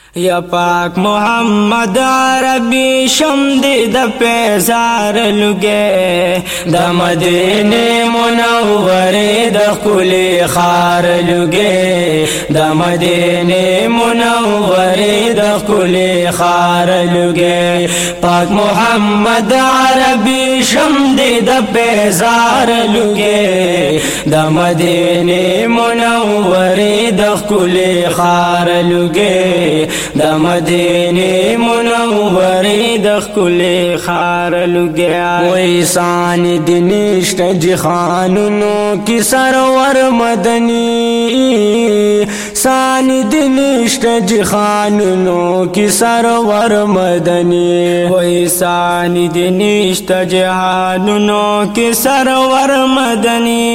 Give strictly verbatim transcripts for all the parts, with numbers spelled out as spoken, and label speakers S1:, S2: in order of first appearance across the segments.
S1: یا پاک محمد عربی شم دی د پیزار لگے د مدینه منوره د خلی خار لگے د مدینه منوره د خلی خار لگے پاک محمد عربی شم دی د پیزار لگے د مدینه منوره د خلی خار لگے د مدینه منوره د خلی خار لګیا وای سان د نشت جهانونو کی سرور مدنی سان د نشت جهانونو کی سرور مدنی وای سان د نشت جهانونو کی سرور مدنی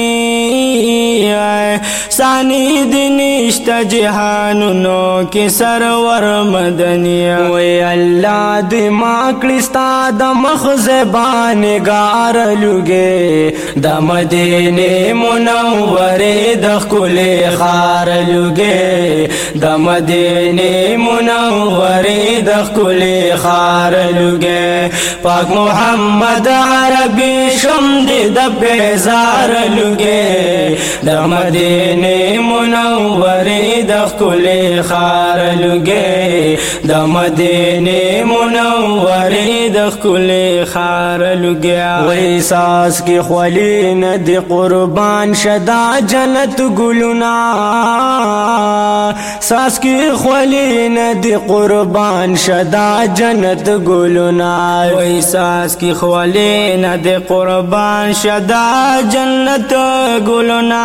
S1: سان د نشت جهانونو کی سرور مدنی وی اللہ دی ماکلستا دا مخزبان گار لگے دا مدینه منوره دا خلی خار لگے دا مدینه منوره دا خلی خار لگے پاک محمد عربی شم دی دا پیزار لگے دا مدینه منوره دا خلی خار لگے د مدینه منوره د خلی خار لگیا وی ساس کی خلی ندی قربان شدا جنت گلنا ساس کی خلی ندی قربان شدا جنت گلنا وی ساس کی خلی ندی قربان شدا جنت گلنا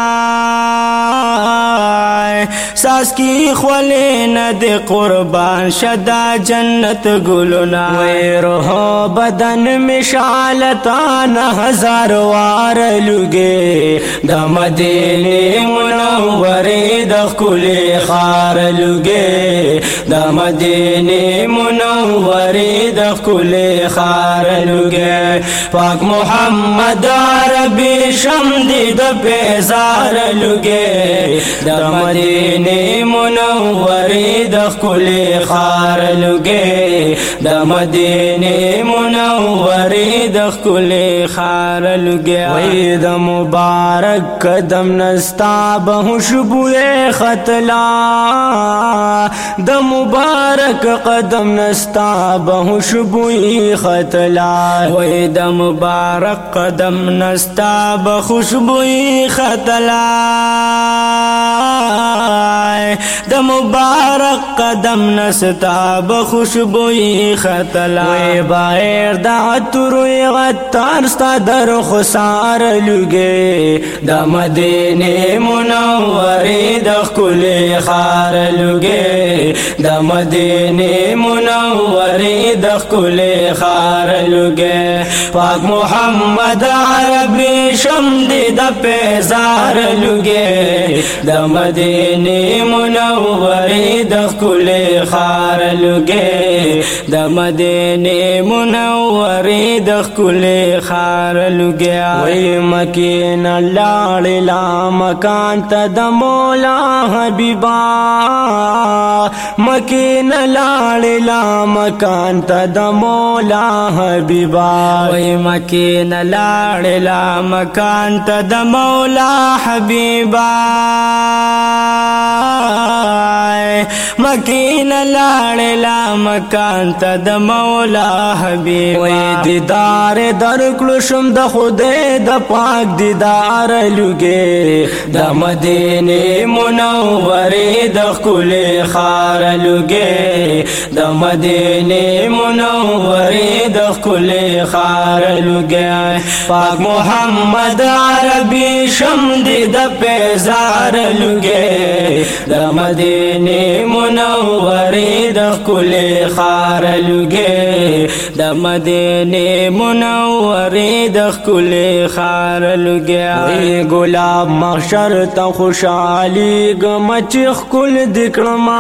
S1: ساس کی خلی ندی قربان شدا جنت گلنا وی روح بدن مشالتان ہزار وار لگے د مدینه منوره د خلی خار لگے د مدینه منوره د خلی خار لگے پاک محمد عربی شم دی د پیزار لگے د مدینه منوره د خلی خار لگے د مدینه منوره د خلی خار لگے وی د مبارک قدم نستا به خوشبوئے خطلا د مبارک قدم نستا به خوشبوئے خطلا وی د مبارک قدم نستا به خوشبوئے خطلا د مبارک قدم نستا بخوشبوئی خطلا وی بایر دا عطروی غطار ستا در خسار لگے دا مدینه منوری دا خلی خار لگے دا مدینه منوری دا خلی خار لگے پاک محمد عربی شم دی دا پیزار لگے دا مدینه منوری دا خلی خار لگے د مدینه منوره د خلی خار لگیا وی مکین لاړ لا مکان ته د مولا حبیبا مکین لاړ لا مکان ته د مولا حبیبا وی مکین لاړ لا مکان ته د مولا حبیبا مکین لاړ لا مکان ته د مولا حبیب وی دیدار درکړو شم د خدای د پاک دیدار لګي د مدینه منوره د خلی خار لګي د مدینه منوره د خلی خار لګي پاک محمد عربی شم دی د پیزار لګي د مدینه منوره د خلی خار لگے د مدینه منوره د خلی خار لگے وی گلاب محشر تا خوشحالی گمچ خل دکڑما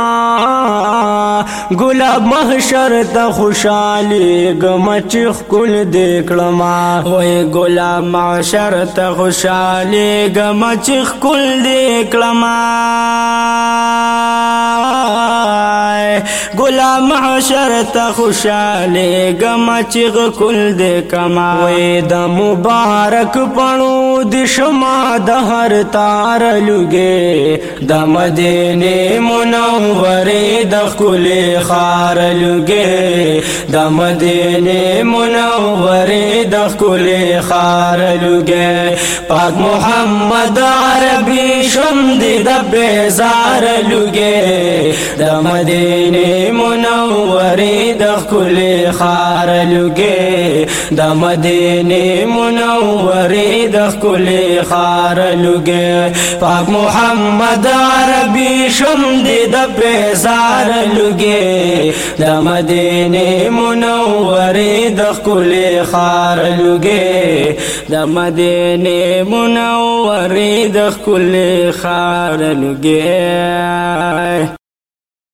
S1: گلاب محشر تا خوشحالی گمچ خل دکڑما وی گلاب محشر تا خوشحالی گمچ خل دکڑما غلام محشر ته خوشاله غم چغ کل دې کما وې د مبارک پڼو د شما د هر تار لګې د مدینه منورې د خل خار لګې د مدینه منورې د خل خار لګې پاک محمد عربي شم دې د بیزار لګې د مدینه منورې د خل خار لګې د مدینه منورې د خل خار لګې پاک محمد عربي شم دې د بیزار لګې د مدینه منورې د خل خار لګې د مدینه منورې د خل خار لګې